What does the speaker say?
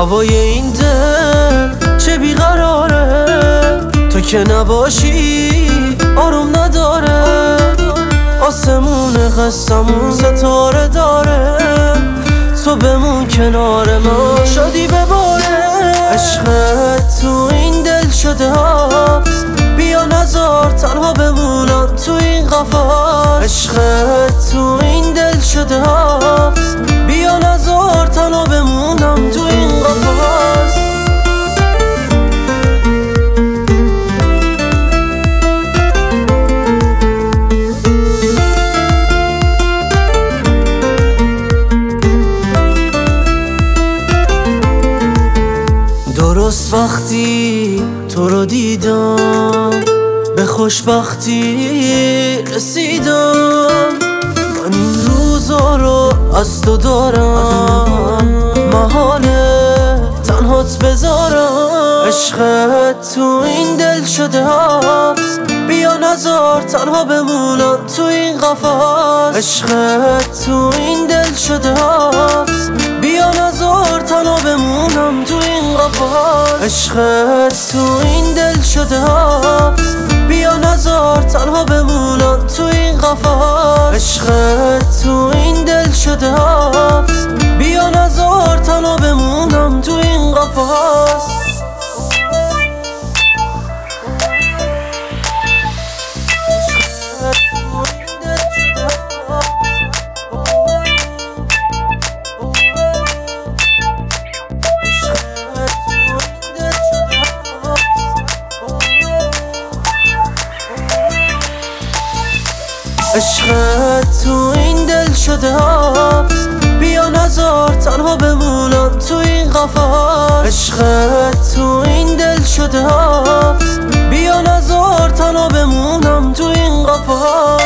هوای این دل چه بیقراره، تو که نباشی آروم نداره. آسمون قسمون ستاره داره، تو بمون کنار من شادی بباره. عشقت تو این دل شده هست، بیا نذار تنها بمونم تو این قفس. عشقت تو این دل شده هست، بیا نذار تنها بمونم تو این قفس. درست وقتی تو رو دیدم به خوشبختی رسیدم. من این روزا رو از تو دارم، محاله تنهات بذارم. عشقت تو این دل شده هست، بیا نذار تنها بمونم تو این قفس. عشقت تو این دل شده هست، بیا نذار تنها بمونم تو این قفس. عشقت تو این دل شده هست، بیا نذار تنها بمونم تو این قفس. عشقت تو این دل شده هست، بیا نذار تنها بمونم تو این قفس. عشقت تو این دل شده هست، بیا نذار تنها بمونم تو این قفس. عشقت تو این دل شده هست، بیا نذار تنها بمونم تو این قفس.